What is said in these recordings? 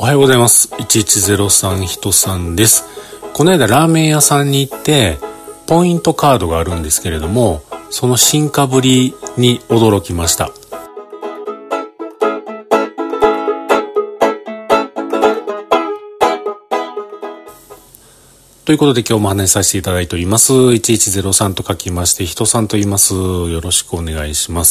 おはようございます。1103人さんです。この間ラーメン屋さんに行ってポイントカードがあるんですけれども、その進化ぶりに驚きました。ということで今日も話しさせていただいております。1103と書きまして人さんと言います。よろしくお願いします。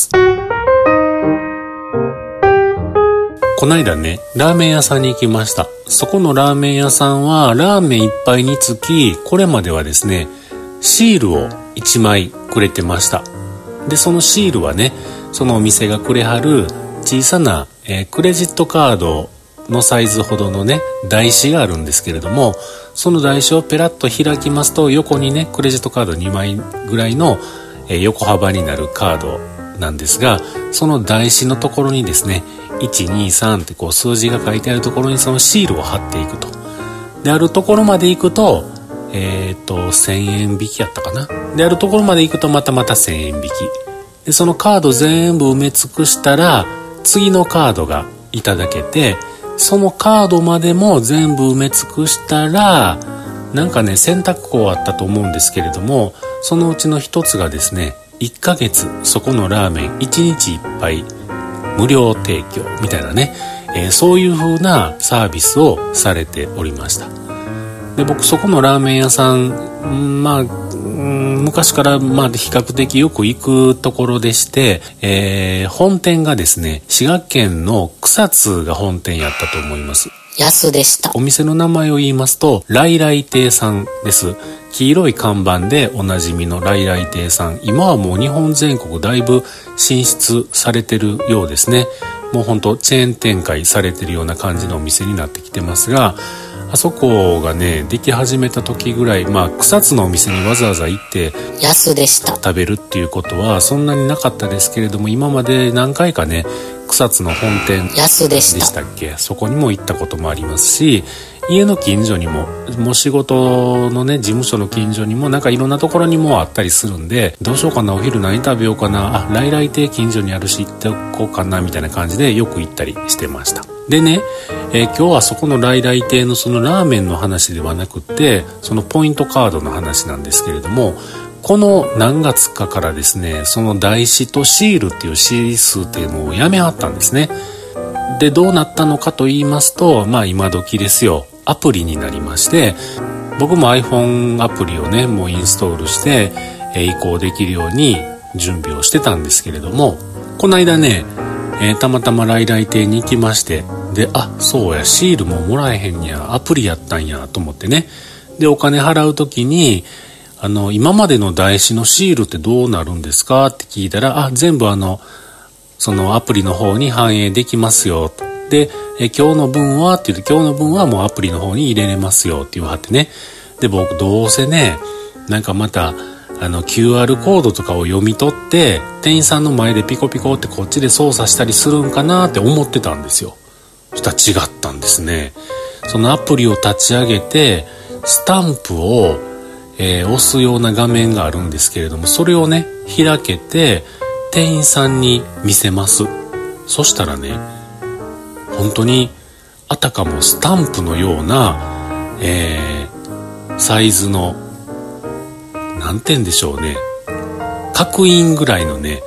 こないだね、ラーメン屋さんに行きました。そこのラーメン屋さんはラーメン一杯につき、これまではですね、シールを1枚くれてました。で、そのシールはね、そのお店がくれはる小さな、クレジットカードのサイズほどのね、台紙があるんですけれども、その台紙をペラッと開きますと、横にね、クレジットカード2枚ぐらいの、横幅になるカードなんですが、その台紙のところにですね、123ってこう数字が書いてあるところにそのシールを貼っていくと。で、あるところまで行くと1000円引きやったかな。で、あるところまで行くとまた1000円引きで、そのカード全部埋め尽くしたら次のカードがいただけて、そのカードまでも全部埋め尽くしたらなんかね、選択項あったと思うんですけれども、そのうちの一つがですね、1ヶ月そこのラーメン1日1杯無料提供みたいなね、そういう風なサービスをされておりました。で、僕そこのラーメン屋さん、昔から比較的よく行くところでして、本店がですね、滋賀県の草津が本店やったと思います。 安でした。 お店の名前を言いますと、来来亭さんです。黄色い看板でおなじみの来来亭さん。今はもう日本全国だいぶ進出されてるようですね。もうほんとチェーン展開されてるような感じのお店になってきてますが、あそこがね、でき始めた時ぐらい、草津のお店にわざわざ行って安でした食べるっていうことはそんなになかったですけれども、今まで何回かね、草津の本店でしたっけ、そこにも行ったこともありますし、家の近所にもう仕事のね、事務所の近所にもなんかいろんなところにもあったりするんで、どうしようかな、お昼何食べようかな、来来亭近所にあるし行っておこうかなみたいな感じでよく行ったりしてました。でね、今日はそこの来来亭のそのラーメンの話ではなくってそのポイントカードの話なんですけれども、この何月かからですね、その台紙とシールっていうシール数っていうのをやめはったんですね。で、どうなったのかと言いますと、今時ですよ、アプリになりまして、僕も iPhone アプリをね、もうインストールして、移行できるように準備をしてたんですけれども、この間ね、たまたま来来亭に行きまして、で、そうや、シールももらえへんや、アプリやったんやと思ってね。で、お金払うときに今までの台紙のシールってどうなるんですかって聞いたら、全部そのアプリの方に反映できますよと。で、今日の分はって言って、今日の分はもうアプリの方に入れれますよって言わはってね。で、僕どうせね、なんかまたQR コードとかを読み取って店員さんの前でピコピコってこっちで操作したりするんかなって思ってたんですよ。そしたら違ったんですね。そのアプリを立ち上げてスタンプを押すような画面があるんですけれども、それをね、開けて店員さんに見せます。そしたらね、本当にあたかもスタンプのような、サイズのなんて言うんでしょうね、角印ぐらいのね、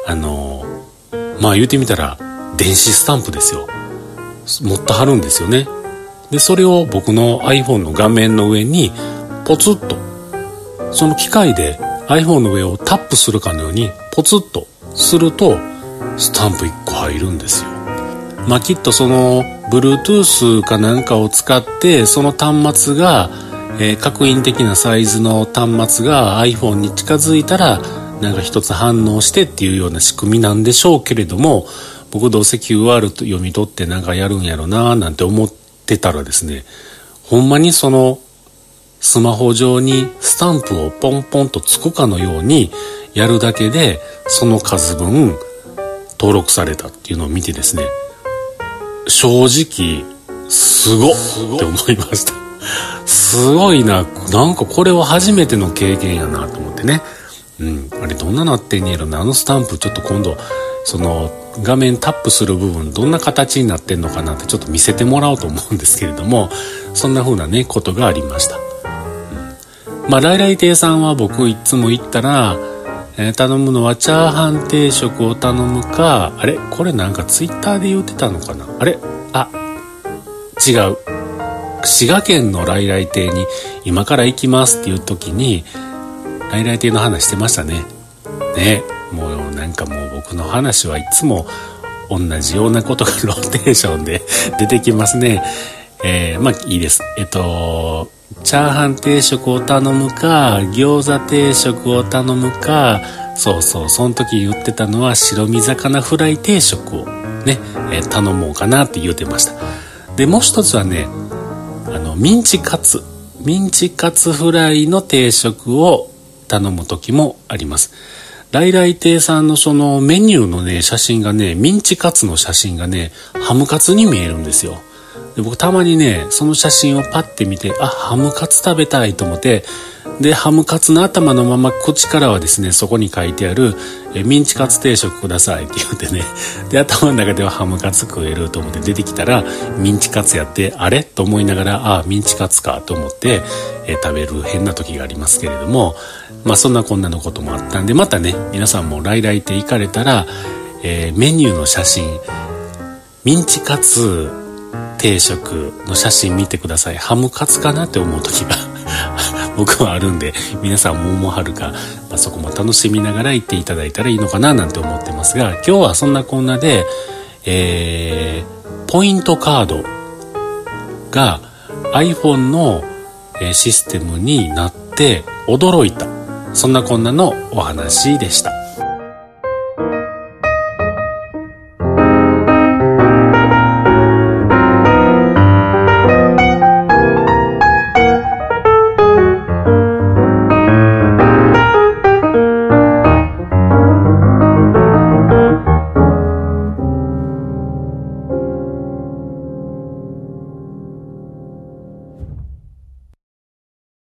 言うてみたら電子スタンプですよ。持ってはるんですよね。で、それを僕の iPhone の画面の上にポツッと、その機械で iPhone の上をタップするかのようにポツッとするとスタンプ1個入るんですよ。きっとその Bluetooth かなんかを使ってその端末が、角印的なサイズの端末が iPhone に近づいたらなんか一つ反応してっていうような仕組みなんでしょうけれども、僕どうせ QR と読み取ってなんかやるんやろななんて思ってたらですね、ほんまにそのスマホ上にスタンプをポンポンとつくかのようにやるだけでその数分登録されたっていうのを見てですね、正直すごっって思いました。すごいな、なんかこれは初めての経験やなと思ってね。あれどんななってんねやろな、スタンプちょっと今度その画面タップする部分どんな形になってんのかなってちょっと見せてもらおうと思うんですけれども、そんな風なねことがありました。まあ来来亭さんは僕いつも行ったら、頼むのはチャーハン定食を頼むか、あれこれなんかツイッターで言ってたのかな、あれ違う、滋賀県の来来亭に今から行きますっていう時に来来亭の話してましたね。もうなんかもう僕の話はいつも同じようなことがローテーションで出てきますね。まあいいです。チャーハン定食を頼むか餃子定食を頼むか、その時言ってたのは白身魚フライ定食をね、頼もうかなって言ってました。でもう一つはね、ミンチカツフライの定食を頼む時もあります。来来亭さんのそのメニューのね写真がね、ミンチカツの写真がねハムカツに見えるんですよ。で僕たまにねその写真をパッて見て、ハムカツ食べたいと思って、でハムカツの頭のまま口からはですね、そこに書いてあるミンチカツ定食くださいって言ってね、で頭の中ではハムカツ食えると思って出てきたらミンチカツやって、あれと思いながらミンチカツかと思って、食べる変な時がありますけれども、まあそんなこんなのこともあったんで、またね皆さんも来来亭行かれたら、メニューの写真ミンチカツ定食の写真見てください。ハムカツかなって思う時が僕はあるんで、皆さんも思わはるか、そこも楽しみながら行っていただいたらいいのかななんて思ってますが、今日はそんなこんなで、ポイントカードが iPhone のシステムになって驚いた、そんなこんなのお話でした。